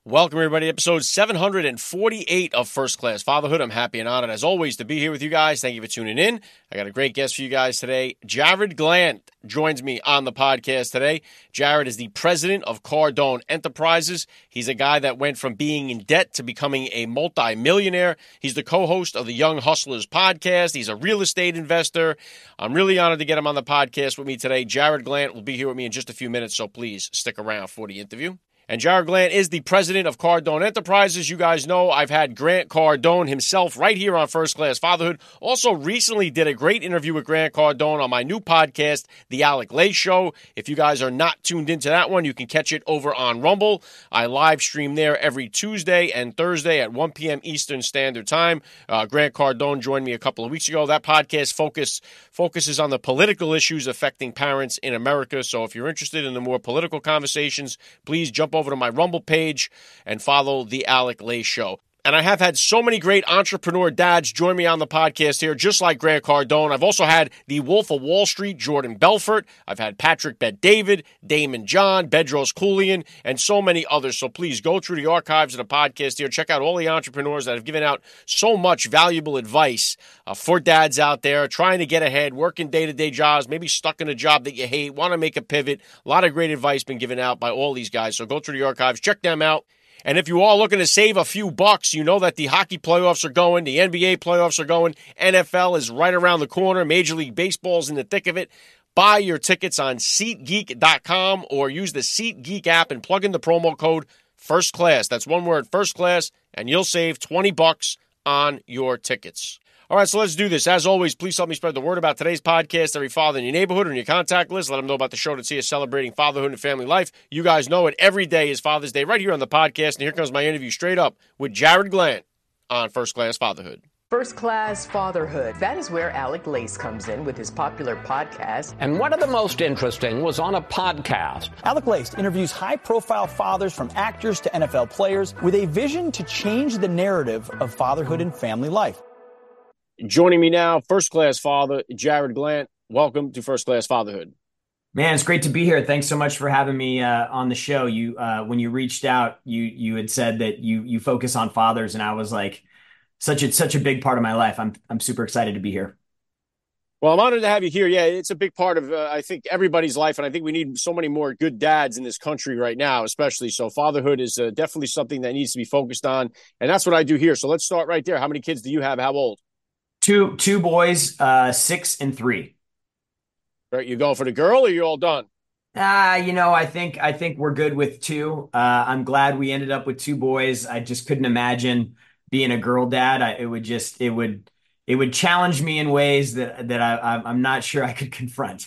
Welcome, everybody, to episode 748 of First Class Fatherhood. I'm happy and honored, as always, to be here with you guys. Thank you for tuning in. I got a great guest for you guys today. Jared Glant joins me on the podcast today. Jared is the president of Cardone Enterprises. He's a guy that went from being in debt to becoming a multi-millionaire. He's the co-host of the Young Hustlers podcast. He's a real estate investor. I'm really honored to get him on the podcast with me today. Jared Glant will be here with me in just a few minutes, so please stick around for the interview. And Jared Glant is the president of Cardone Enterprises. You guys know I've had Grant Cardone himself right here on First Class Fatherhood. Also recently did a great interview with Grant Cardone on my new podcast, The Alec Lay Show. If you guys are not tuned into that one, you can catch it over on Rumble. I live stream there every Tuesday and Thursday at 1 p.m. Eastern Standard Time. Grant Cardone joined me a couple of weeks ago. That podcast focuses on the political issues affecting parents in America. So if you're interested in the more political conversations, please jump over to my Rumble page and follow The Alec Lay Show. And I have had so many great entrepreneur dads join me on the podcast here, just like Grant Cardone. I've also had the Wolf of Wall Street, Jordan Belfort. I've had Patrick Bet-David, Damon John, Bedros Keuilian, and so many others. So please go through the archives of the podcast here. Check out all the entrepreneurs that have given out so much valuable advice for dads out there trying to get ahead, working day-to-day jobs, maybe stuck in a job that you hate, want to make a pivot. A lot of great advice been given out by all these guys. So go through the archives, check them out. And if you are looking to save a few bucks, you know that the hockey playoffs are going, the NBA playoffs are going, NFL is right around the corner, Major League Baseball's in the thick of it. Buy your tickets on SeatGeek.com or use the SeatGeek app and plug in the promo code First Class. That's one word, First Class, and you'll save $20 on your tickets. All right, so let's do this. As always, please help me spread the word about today's podcast. Every father in your neighborhood or in your contact list, let them know about the show to see us celebrating fatherhood and family life. You guys know it. Every day is Father's Day right here on the podcast. And here comes my interview straight up with Jared Glant on First Class Fatherhood. First Class Fatherhood. That is where Alec Lace comes in with his popular podcast. And one of the most interesting was on a podcast. Alec Lace interviews high-profile fathers from actors to NFL players with a vision to change the narrative of fatherhood and family life. Joining me now, First Class Father, Jared Glant. Welcome to First Class Fatherhood. Man, it's great to be here. Thanks so much for having me on the show. You, when you reached out, you had said that you focus on fathers, and I was like, such a big part of my life. I'm super excited to be here. Well, I'm honored to have you here. Yeah, it's a big part of, I think, everybody's life, and I think we need so many more good dads in this country right now, especially. So fatherhood is definitely something that needs to be focused on, and that's what I do here. So let's start right there. How many kids do you have? How old? Two boys, 6 and 3. Right, you going for the girl, or you all done? I think we're good with 2. I'm glad we ended up with 2 boys. I just couldn't imagine being a girl dad. It would challenge me in ways that I'm not sure I could confront.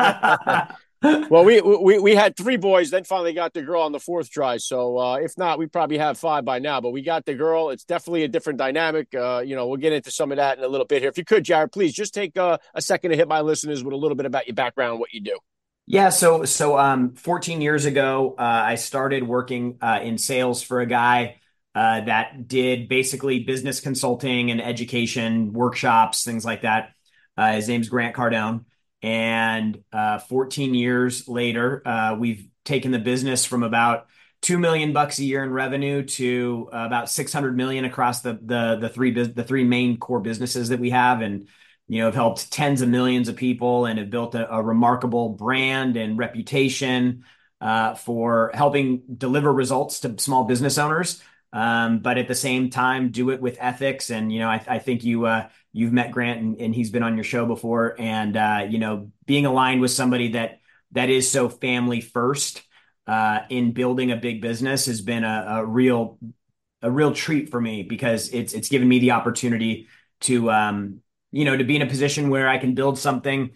Well, we had 3 boys, then finally got the girl on the 4th try. So if not, we probably have 5 by now. But we got the girl. It's definitely a different dynamic. We'll get into some of that in a little bit here. If you could, Jared, please just take a second to hit my listeners with a little bit about your background, what you do. Yeah, so 14 years ago, I started working in sales for a guy that did basically business consulting and education workshops, things like that. His name's Grant Cardone. And 14 years later, we've taken the business from about $2 million a year in revenue to about $600 million across the three main core businesses that we have, and have helped tens of millions of people and have built a remarkable brand and reputation for helping deliver results to small business owners. But at the same time, do it with ethics. And, I think you've met Grant and he's been on your show before. And, being aligned with somebody that is so family first in building a big business has been a real treat for me, because it's given me the opportunity to, to be in a position where I can build something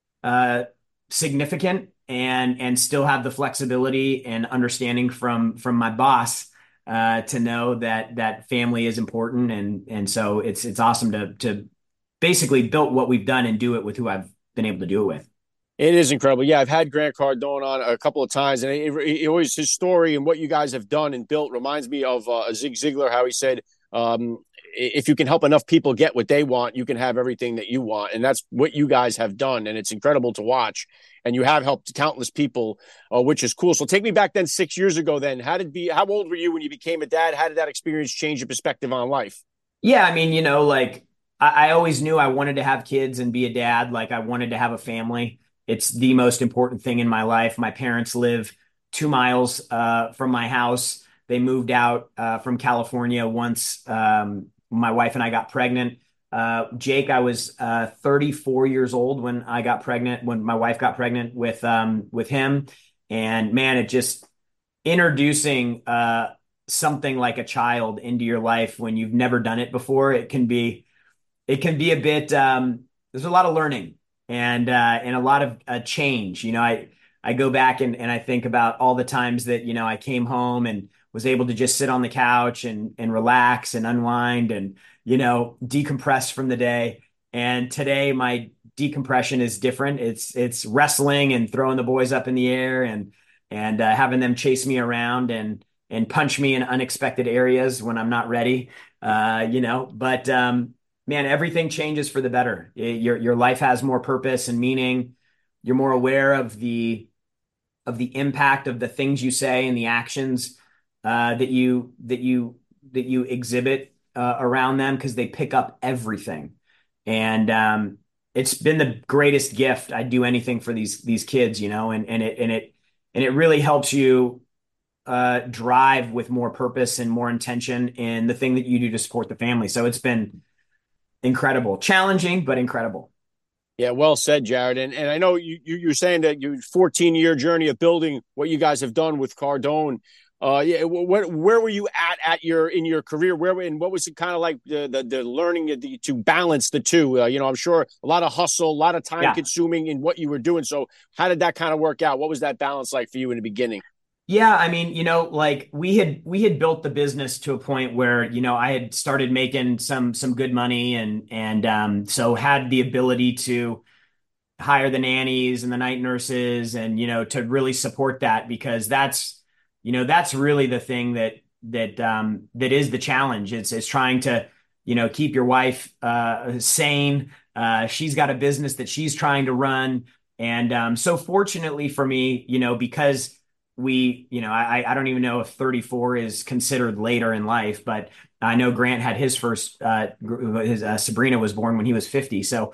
significant and still have the flexibility and understanding from my boss to know that family is important. And so it's awesome to basically build what we've done and do it with who I've been able to do it with. It is incredible. Yeah, I've had Grant Cardone on a couple of times, and it always, his story and what you guys have done and built reminds me of Zig Ziglar, how he said, if you can help enough people get what they want, you can have everything that you want. And that's what you guys have done. And it's incredible to watch. And you have helped countless people, which is cool. So take me back then 6 years ago then. How old were you when you became a dad? How did that experience change your perspective on life? Yeah, I mean, like I always knew I wanted to have kids and be a dad. Like I wanted to have a family. It's the most important thing in my life. My parents live 2 miles from my house. They moved out from California once my wife and I got pregnant. Jake, I was 34 years old when when my wife got pregnant with him. And man, it just introducing something like a child into your life when you've never done it before, it can be a bit there's a lot of learning and a lot of change. I go back and I think about all the times that I came home and was able to just sit on the couch and relax and unwind and decompress from the day. And today my decompression is different. It's wrestling and throwing the boys up in the air and having them chase me around and punch me in unexpected areas when I'm not ready. But man, everything changes for the better. Your life has more purpose and meaning. You're more aware of the impact of the things you say and the actions that you exhibit around them, because they pick up everything. And it's been the greatest gift. I'd do anything for these kids, and it really helps you drive with more purpose and more intention in the thing that you do to support the family. So it's been incredible, challenging, but incredible. Yeah, well said, Jared. And I know you're saying that your 14-year journey of building what you guys have done with Cardone. Yeah, where were you at in your career? What was it kind of like the learning to balance the two? I'm sure a lot of hustle, a lot of time consuming in what you were doing. So how did that kind of work out? What was that balance like for you in the beginning? Yeah, I mean, like we had built the business to a point where, I had started making some good money and so had the ability to hire the nannies and the night nurses and, to really support that, because that's really the thing that is the challenge. It's trying to, keep your wife sane. She's got a business that she's trying to run. And so fortunately for me, because I don't even know if 34 is considered later in life, but I know Grant had his first, Sabrina was born when he was 50. So,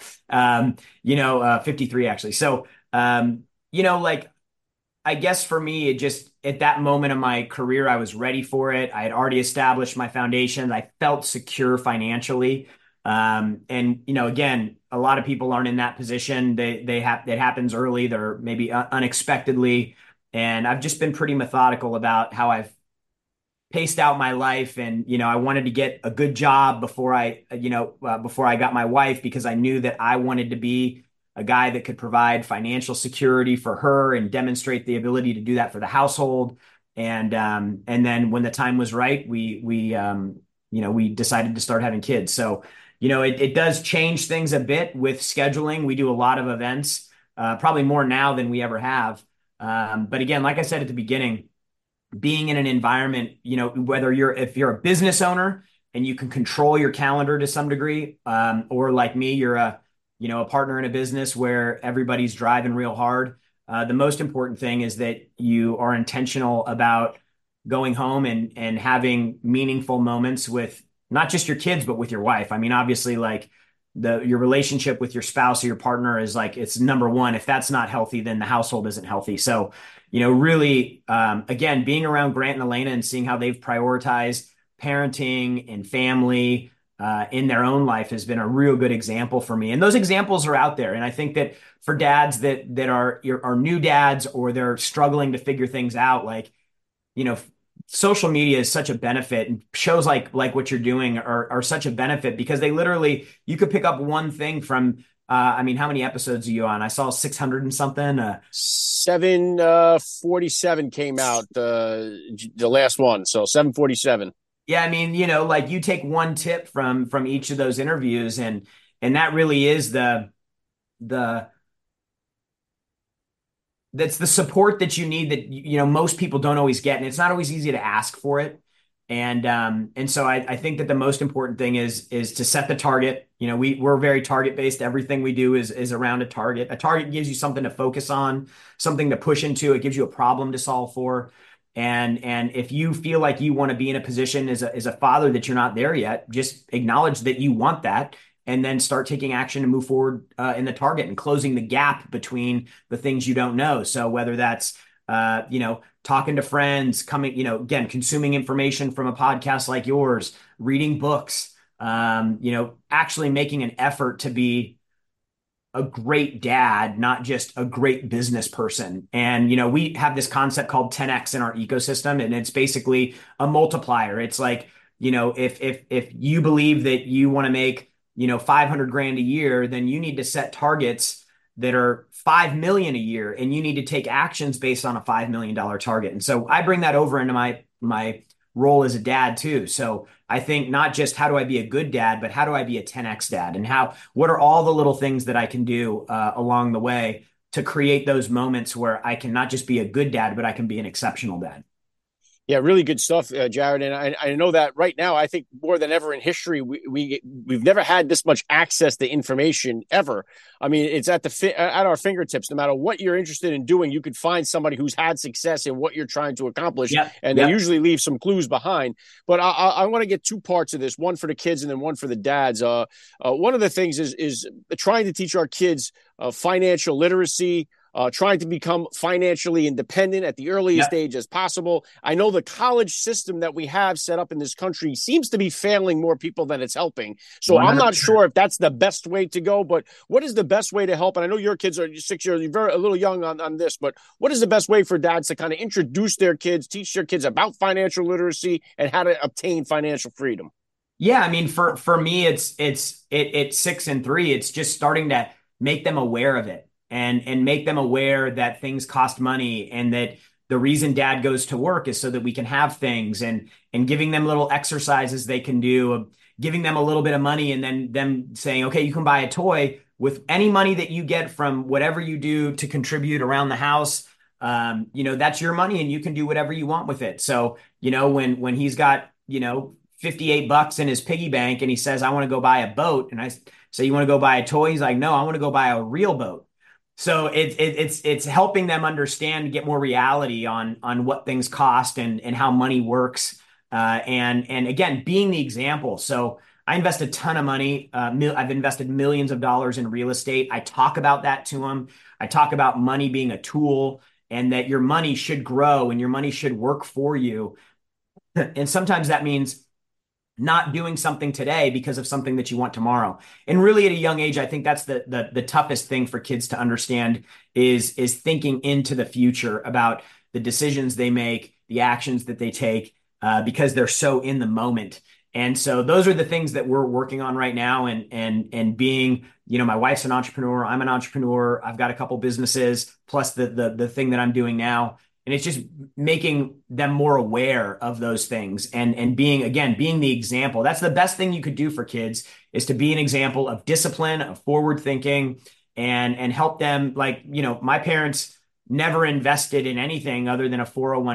53 actually. So, like, I guess for me, it just, at that moment of my career, I was ready for it. I had already established my foundation. I felt secure financially. And, again, a lot of people aren't in that position. It happens early. They're maybe unexpectedly. And I've just been pretty methodical about how I've paced out my life. And, I wanted to get a good job before I got my wife, because I knew that I wanted to be a guy that could provide financial security for her and demonstrate the ability to do that for the household. And then when the time was right, we decided to start having kids. So, it does change things a bit with scheduling. We do a lot of events, probably more now than we ever have. But again, like I said at the beginning, being in an environment, if you're a business owner and you can control your calendar to some degree, or like me, you're a partner in a business where everybody's driving real hard. The most important thing is that you are intentional about going home and having meaningful moments with not just your kids, but with your wife. I mean, obviously, like your relationship with your spouse or your partner is like, it's number one. If that's not healthy, then the household isn't healthy. So, really, again, being around Grant and Elena and seeing how they've prioritized parenting and family in their own life has been a real good example for me. And those examples are out there. And I think that for dads that are new dads, or they're struggling to figure things out, like, social media is such a benefit, and shows like what you're doing are such a benefit, because you could pick up one thing from, how many episodes are you on? I saw 600 and something. 747 came out, the last one. So 747. Yeah. I mean, like you take one tip from each of those interviews, and that really is that's the support that you need, that most people don't always get, and it's not always easy to ask for it. And so I think that the most important thing is to set the target. We're very target based. Everything we do is around a target. A target gives you something to focus on, something to push into. It gives you a problem to solve for. And if you feel like you want to be in a position as a father that you're not there yet, just acknowledge that you want that, and then start taking action to move forward in the target and closing the gap between the things you don't know. So whether that's talking to friends, coming, again, consuming information from a podcast like yours, reading books, actually making an effort to be a great dad, not just a great business person. And, we have this concept called 10X in our ecosystem, and it's basically a multiplier. It's like, if you believe that you want to make, 500 grand a year, then you need to set targets that are 5 million a year, and you need to take actions based on a $5 million target. And so I bring that over into my role as a dad too. So I think not just how do I be a good dad, but how do I be a 10X dad, and what are all the little things that I can do along the way to create those moments where I can not just be a good dad, but I can be an exceptional dad. Yeah, really good stuff, Jared. And I know that right now, I think more than ever in history, we've never had this much access to information ever. I mean, it's at our fingertips. No matter what you're interested in doing, you could find somebody who's had success in what you're trying to accomplish, and they usually leave some clues behind. But I want to get two parts of this: one for the kids and then one for the dads. One of the things is trying to teach our kids financial literacy. Trying to become financially independent at the earliest age as possible. I know the college system that we have set up in this country seems to be failing more people than it's helping. So 100%. I'm not sure if that's the best way to go, but what is the best way to help? And I know your kids are 6 years, you're a little young on this, but what is the best way for dads to kind of introduce their kids, teach their kids about financial literacy and how to obtain financial freedom? Yeah, I mean, for me, it's 6 and 3. It's just starting to make them aware of it. And make them aware that things cost money, and that the reason dad goes to work is so that we can have things, and giving them little exercises they can do, giving them a little bit of money, and then them saying, okay, you can buy a toy with any money that you get from whatever you do to contribute around the house. That's your money, and you can do whatever you want with it. So, when he's got, $58 in his piggy bank and he says, I want to go buy a boat. And I say, you want to go buy a toy? He's like, no, I want to go buy a real boat. So it's helping them understand, get more reality on what things cost and how money works. And again, being the example. So I invest a ton of money. I've invested millions of dollars in real estate. I talk about that to them. I talk about money being a tool, and that your money should grow and your money should work for you. And sometimes that means not doing something today because of something that you want tomorrow. And really at a young age, I think that's the toughest thing for kids to understand is thinking into the future about the decisions they make, the actions that they take, because they're so in the moment. And so those are the things that we're working on right now. And being, my wife's an entrepreneur, I'm an entrepreneur, I've got a couple businesses, plus the thing that I'm doing now. And it's just making them more aware of those things and being the example. That's the best thing you could do for kids, is to be an example of discipline, of forward thinking, and help them. Like, my parents never invested in anything other than a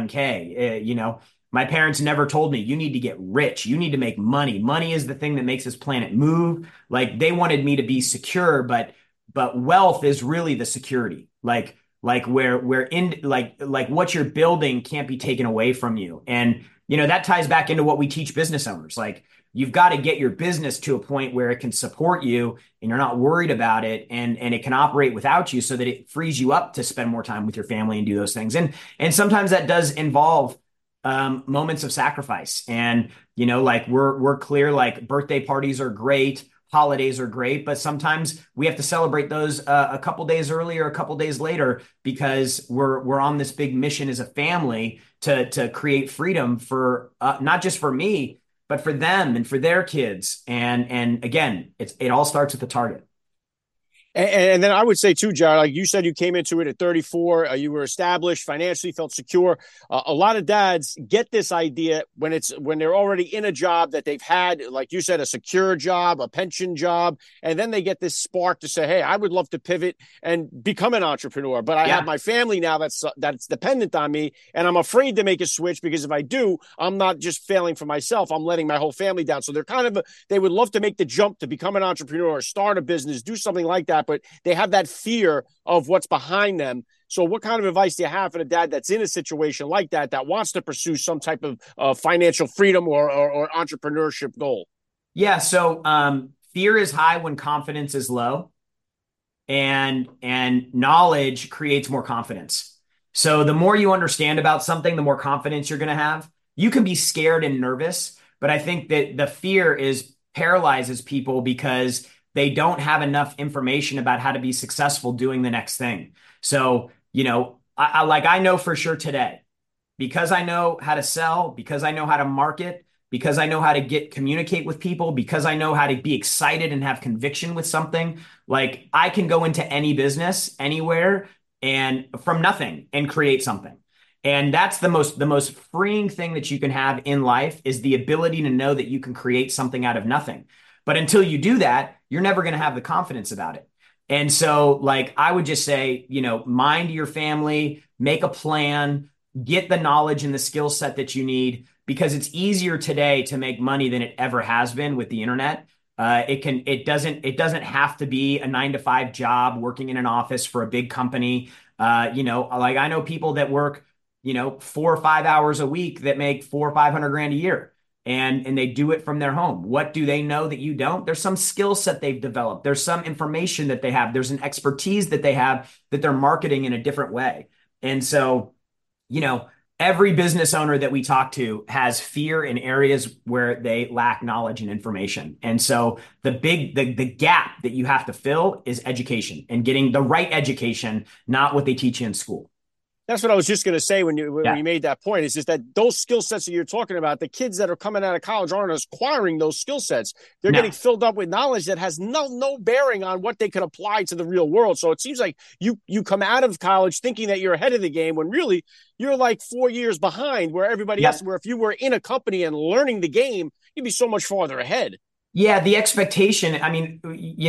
401k. My parents never told me, you need to get rich. You need to make money. Money is the thing that makes this planet move. Like, they wanted me to be secure, but wealth is really the security. Like where what you're building can't be taken away from you. And, that ties back into what we teach business owners. Like, you've got to get your business to a point where it can support you and you're not worried about it, and it can operate without you, so that it frees you up to spend more time with your family and do those things. And sometimes that does involve moments of sacrifice. And, we're clear, like, birthday parties are great. Holidays are great, but sometimes we have to celebrate those a couple days earlier, a couple days later, because we're on this big mission as a family to create freedom for not just for me, but for them and for their kids. And again, it all starts at the target. And then I would say too, Jared, like you said, you came into it at 34. You were established financially, felt secure. A lot of dads get this idea when they're already in a job that they've had, like you said, a secure job, a pension job, and then they get this spark to say, "Hey, I would love to pivot and become an entrepreneur, but I have my family now that's dependent on me, and I'm afraid to make a switch because if I do, I'm not just failing for myself; I'm letting my whole family down." So they would love to make the jump to become an entrepreneur, start a business, do something like that, but they have that fear of what's behind them. So what kind of advice do you have for the dad that's in a situation like that wants to pursue some type of financial freedom or entrepreneurship goal? Yeah. So fear is high when confidence is low, and knowledge creates more confidence. So the more you understand about something, the more confidence you're going to have. You can be scared and nervous, but I think that the fear is paralyzes people because they don't have enough information about how to be successful doing the next thing. So, I know for sure today, because I know how to sell, because I know how to market, because I know how to communicate with people, because I know how to be excited and have conviction with something, like I can go into any business anywhere and from nothing and create something. And that's the most freeing thing that you can have in life, is the ability to know that you can create something out of nothing. But until you do that, you're never going to have the confidence about it. And so, like, I would just say, mind your family, make a plan, get the knowledge and the skill set that you need, because it's easier today to make money than it ever has been with the internet. It doesn't have to be a 9 to 5 job working in an office for a big company. Like I know people that work, 4 or 5 hours a week that make 400 or 500 grand a year. And they do it from their home. What do they know that you don't? There's some skill set they've developed. There's some information that they have. There's an expertise that they have that they're marketing in a different way. And so, every business owner that we talk to has fear in areas where they lack knowledge and information. And so the gap that you have to fill is education, and getting the right education, not what they teach you in school. That's what I was just going to say when you made that point. Is just that those skill sets that you're talking about, the kids that are coming out of college aren't acquiring those skill sets. They're getting filled up with knowledge that has no bearing on what they could apply to the real world. So it seems like you come out of college thinking that you're ahead of the game when really you're like 4 years behind where everybody else, where if you were in a company and learning the game, you'd be so much farther ahead. Yeah, the expectation, I mean,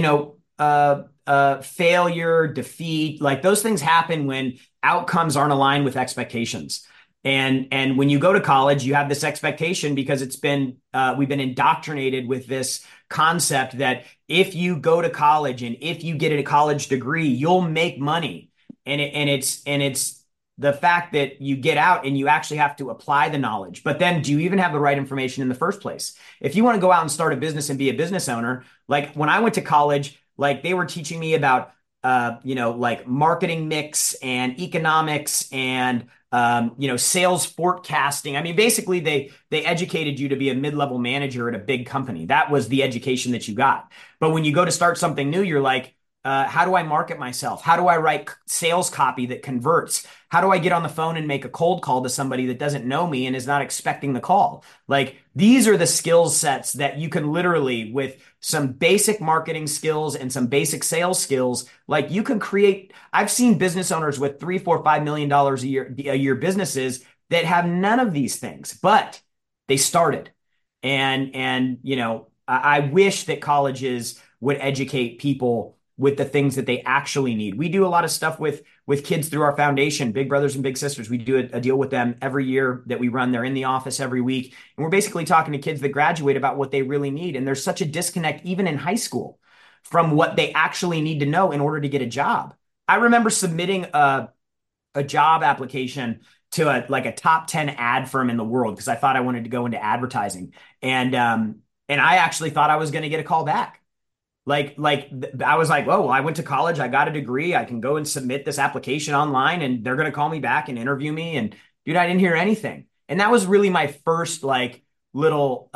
failure, defeat, like those things happen when outcomes aren't aligned with expectations. And when you go to college, you have this expectation because we've been indoctrinated with this concept that if you go to college and if you get a college degree, you'll make money. And it's the fact that you get out and you actually have to apply the knowledge. But then do you even have the right information in the first place? If you want to go out and start a business and be a business owner, like when I went to college, like they were teaching me about, like marketing mix and economics and, sales forecasting. I mean, basically they educated you to be a mid-level manager at a big company. That was the education that you got. But when you go to start something new, you're like, how do I market myself? How do I write sales copy that converts? How do I get on the phone and make a cold call to somebody that doesn't know me and is not expecting the call? Like these are the skill sets that you can literally, with some basic marketing skills and some basic sales skills, like you can create. I've seen business owners with $3, $4, $5 million a year businesses that have none of these things, but they started. And I wish that colleges would educate people with the things that they actually need. We do a lot of stuff with kids through our foundation, Big Brothers and Big Sisters. We do a deal with them every year that we run. They're in the office every week. And we're basically talking to kids that graduate about what they really need. And there's such a disconnect, even in high school, from what they actually need to know in order to get a job. I remember submitting a job application to a top 10 ad firm in the world because I thought I wanted to go into advertising. And I actually thought I was going to get a call back. I was like, whoa, I went to college. I got a degree. I can go and submit this application online and they're going to call me back and interview me. And dude, I didn't hear anything. And that was really my first little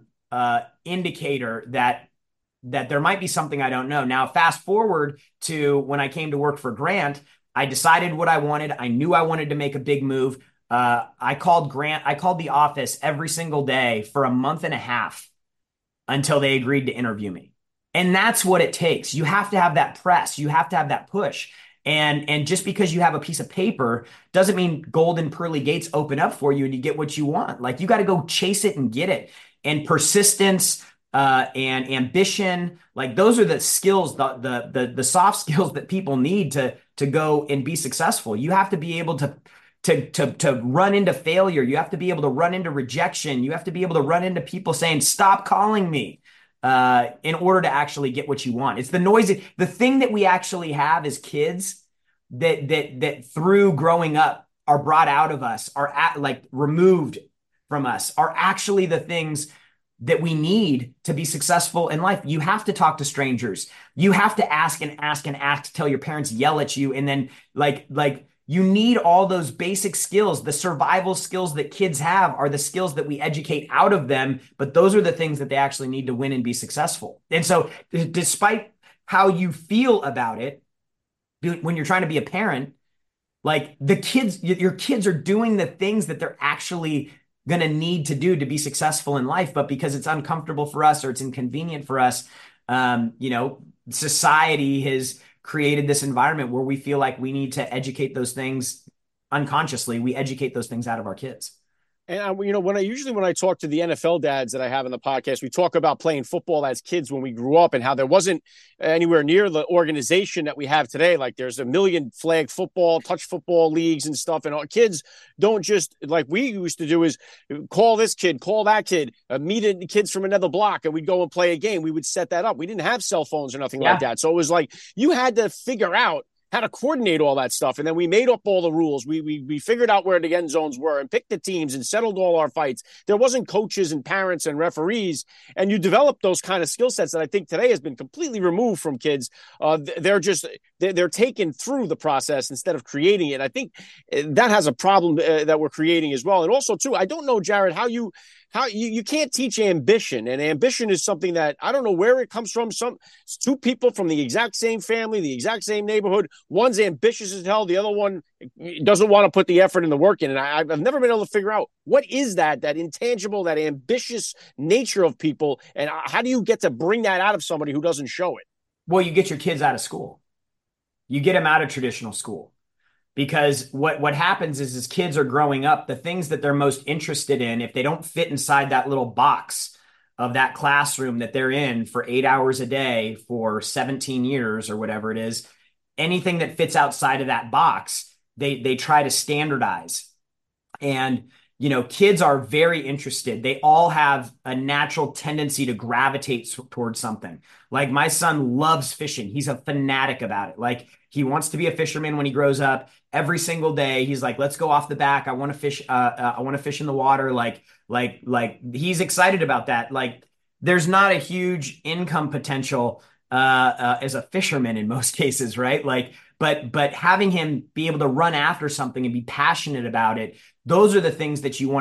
indicator that there might be something I don't know. Now, fast forward to when I came to work for Grant, I decided what I wanted. I knew I wanted to make a big move. I called the office every single day for a month and a half until they agreed to interview me. And that's what it takes. You have to have that press. You have to have that push. And just because you have a piece of paper doesn't mean golden pearly gates open up for you and you get what you want. Like, you got to go chase it and get it. And persistence, and ambition, like, those are the skills, the soft skills that people need to go and be successful. You have to be able to run into failure. You have to be able to run into rejection. You have to be able to run into people saying, stop calling me, in order to actually get what you want. It's the thing that we actually have as kids that through growing up are brought out of us, like removed from us, are actually the things that we need to be successful in life. You have to talk to strangers. You have to ask and ask and ask till your parents yell at you. And then like you need all those basic skills. The survival skills that kids have are the skills that we educate out of them, but those are the things that they actually need to win and be successful. And so despite how you feel about it, when you're trying to be a parent, like, your kids are doing the things that they're actually going to need to do to be successful in life. But because it's uncomfortable for us or it's inconvenient for us, society has created this environment where we feel like we need to educate those things unconsciously. We educate those things out of our kids. And when I talk to the NFL dads that I have in the podcast, we talk about playing football as kids when we grew up and how there wasn't anywhere near the organization that we have today. Like, there's a million flag football, touch football leagues and stuff. And our kids don't just, like we used to do, is call this kid, call that kid, meet kids from another block, and we'd go and play a game. We would set that up. We didn't have cell phones or nothing like that. So it was like you had to figure out how to coordinate all that stuff. And then we made up all the rules. We figured out where the end zones were and picked the teams and settled all our fights. There wasn't coaches and parents and referees. And you develop those kind of skill sets that I think today has been completely removed from kids. They're taken through the process instead of creating it. I think that has a problem that we're creating as well. And also, too, I don't know, Jared, how you can't teach ambition. And ambition is something that I don't know where it comes from. Two people from the exact same family, the exact same neighborhood. One's ambitious as hell. The other one doesn't want to put the effort and the work in. And I've never been able to figure out what is that intangible, that ambitious nature of people. And how do you get to bring that out of somebody who doesn't show it? Well, you get your kids out of school. You get them out of traditional school. Because what happens is, as kids are growing up, the things that they're most interested in, if they don't fit inside that little box of that classroom that they're in for 8 hours a day for 17 years or whatever it is, anything that fits outside of that box, they try to standardize. And, kids are very interested. They all have a natural tendency to gravitate towards something. Like, my son loves fishing. He's a fanatic about it. Like, he wants to be a fisherman when he grows up. Every single day, he's like, let's go off the back. I want to fish. I want to fish in the water. Like he's excited about that. Like, there's not a huge income potential as a fisherman in most cases, right? Like, but having him be able to run after something and be passionate about it, those are the things that you want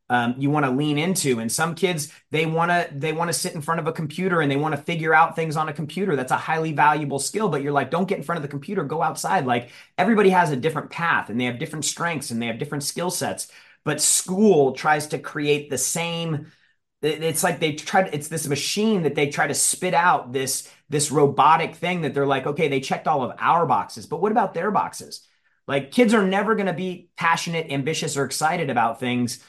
to lean into. And some kids, they want to sit in front of a computer and they want to figure out things on a computer. That's a highly valuable skill, but you're like, don't get in front of the computer, go outside. Like, everybody has a different path and they have different strengths and they have different skill sets, but school tries to create the same. It's like it's this machine that they try to spit out this robotic thing that they're like, okay, they checked all of our boxes, but what about their boxes? Like, kids are never going to be passionate, ambitious, or excited about things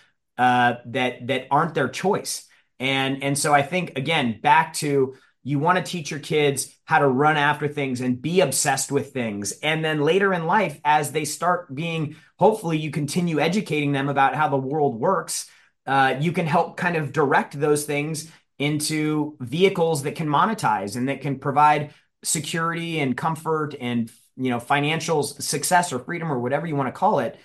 that aren't their choice. And so I think, again, back to, you want to teach your kids how to run after things and be obsessed with things. And then later in life, as they start being, hopefully you continue educating them about how the world works. You can help kind of direct those things into vehicles that can monetize and that can provide security and comfort and, financial success or freedom or whatever you want to call it.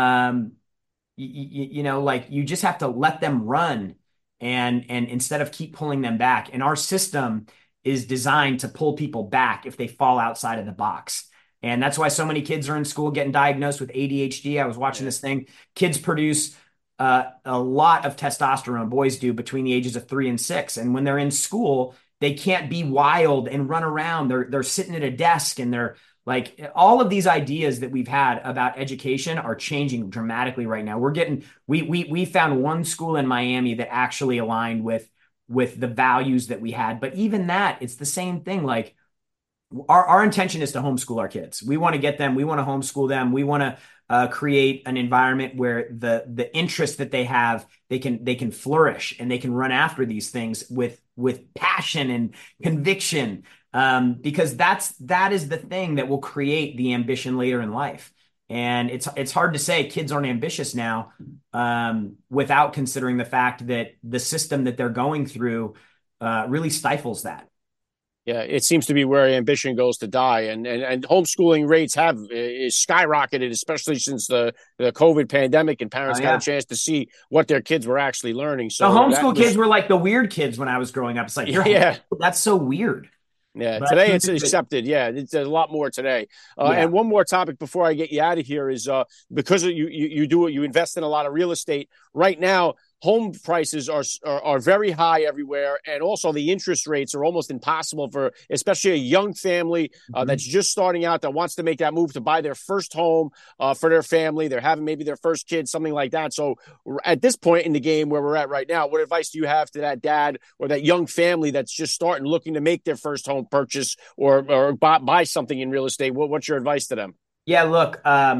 Like, you just have to let them run and instead of keep pulling them back. And our system is designed to pull people back if they fall outside of the box. And that's why so many kids are in school getting diagnosed with ADHD. I was watching this thing. Kids produce a lot of testosterone, boys do, between the ages of 3 and 6. And when they're in school, they can't be wild and run around. They're sitting at a desk, and they're like, all of these ideas that we've had about education are changing dramatically right now. We found one school in Miami that actually aligned with with the values that we had. But even that, it's the same thing. Like our intention is to homeschool our kids. We want to get them, we want to homeschool them. We want to create an environment where the interest that they have, they can flourish and they can run after these things with passion and conviction, because that is the thing that will create the ambition later in life. And it's hard to say kids aren't ambitious now, without considering the fact that the system that they're going through really stifles that. Yeah, it seems to be where ambition goes to die, and homeschooling rates have is skyrocketed, especially since the COVID pandemic, and parents got a chance to see what their kids were actually learning. So the homeschool kids were like the weird kids when I was growing up. It's like, that's so weird. Yeah, but today it's accepted. Yeah, there's a lot more today. And one more topic before I get you out of here is because you invest in a lot of real estate right now. Home prices are very high everywhere, and also the interest rates are almost impossible for especially a young family that's just starting out, that wants to make that move to buy their first home for their family. They're having maybe their first kid, something like that. So at this point in the game where we're at right now, what advice do you have to that dad or that young family that's just starting, looking to make their first home purchase or buy something in real estate? What's your advice to them? Yeah, look,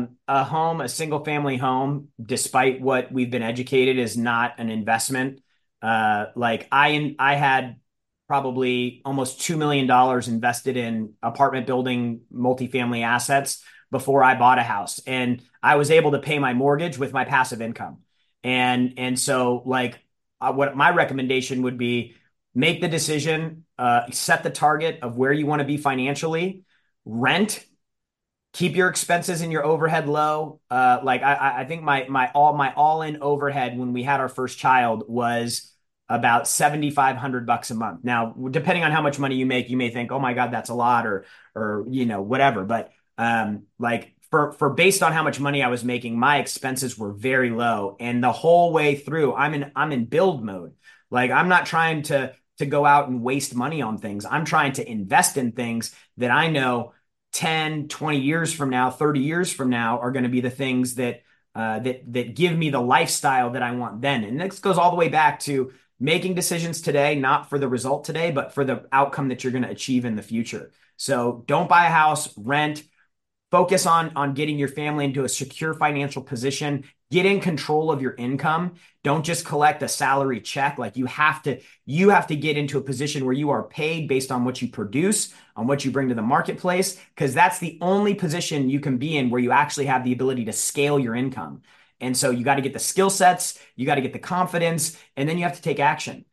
a single family home, despite what we've been educated, is not an investment. Like I had probably almost $2 million invested in apartment building multifamily assets before I bought a house. And I was able to pay my mortgage with my passive income. And so like what my recommendation would be, make the decision, set the target of where you want to be financially, rent. Keep your expenses and your overhead low. Like I think my all-in overhead when we had our first child was about $7,500 a month. Now, depending on how much money you make, you may think, oh my God, that's a lot, or whatever. But like for based on how much money I was making, my expenses were very low. And the whole way through, I'm in build mode. Like I'm not trying to go out and waste money on things. I'm trying to invest in things that I know 10, 20 years from now, 30 years from now are going to be the things that give me the lifestyle that I want then. And this goes all the way back to making decisions today, not for the result today, but for the outcome that you're going to achieve in the future. So don't buy a house, rent, focus on getting your family into a secure financial position, get in control of your income. Don't just collect a salary check. Like you have to get into a position where you are paid based on what you produce, on what you bring to the marketplace, because that's the only position you can be in where you actually have the ability to scale your income. And so you got to get the skill sets, you got to get the confidence, and then you have to take action.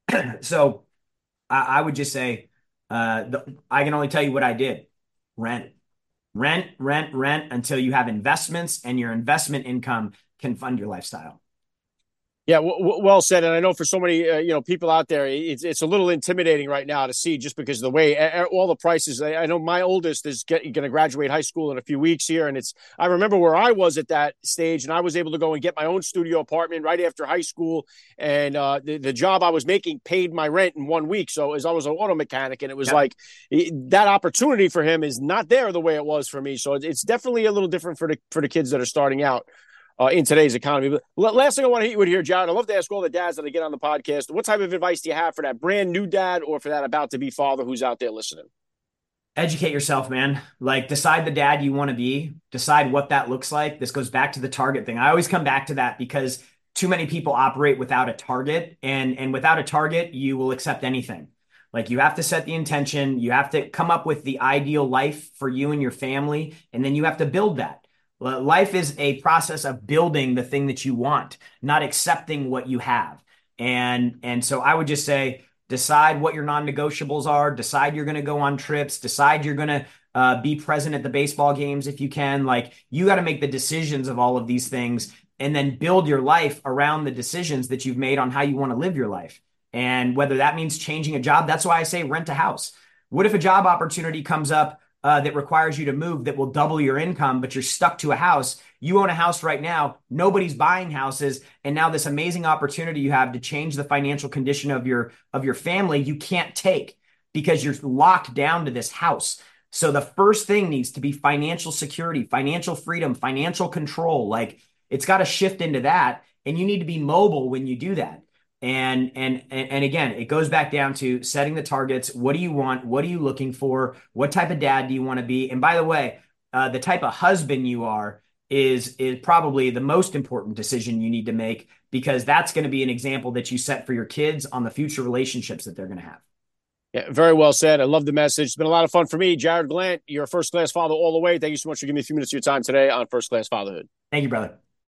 So I would just say, I can only tell you what I did. Rent until you have investments and your investment income can fund your lifestyle. Yeah, well said. And I know for so many, people out there, it's a little intimidating right now to see, just because of the way all the prices. I know my oldest is going to graduate high school in a few weeks here. And I remember where I was at that stage, and I was able to go and get my own studio apartment right after high school. And the job I was making paid my rent in 1 week. So as I was an auto mechanic, and it was like that opportunity for him is not there the way it was for me. So it's definitely a little different for the kids that are starting out in today's economy. But last thing I want to hit you with here, Jared, I love to ask all the dads that I get on the podcast, what type of advice do you have for that brand new dad or for that about to be father who's out there listening? Educate yourself, man. Like decide the dad you want to be, decide what that looks like. This goes back to the target thing. I always come back to that because too many people operate without a target, and without a target, you will accept anything. Like you have to set the intention, you have to come up with the ideal life for you and your family, and then you have to build that. Life is a process of building the thing that you want, not accepting what you have. And so I would just say, decide what your non-negotiables are, decide you're going to go on trips, decide you're going to be present at the baseball games if you can. Like you got to make the decisions of all of these things and then build your life around the decisions that you've made on how you want to live your life. And whether that means changing a job, that's why I say rent a house. What if a job opportunity comes up that requires you to move that will double your income, but you're stuck to a house? You own a house right now. Nobody's buying houses. And now this amazing opportunity you have to change the financial condition of your family, you can't take because you're locked down to this house. So the first thing needs to be financial security, financial freedom, financial control. Like it's got to shift into that. And you need to be mobile when you do that. And again, it goes back down to setting the targets. What do you want? What are you looking for? What type of dad do you want to be? And by the way, the type of husband you are is probably the most important decision you need to make, because that's going to be an example that you set for your kids on the future relationships that they're going to have. Yeah, very well said. I love the message. It's been a lot of fun for me. Jared Glandt, you're a first-class father all the way. Thank you so much for giving me a few minutes of your time today on First Class Fatherhood. Thank you, brother.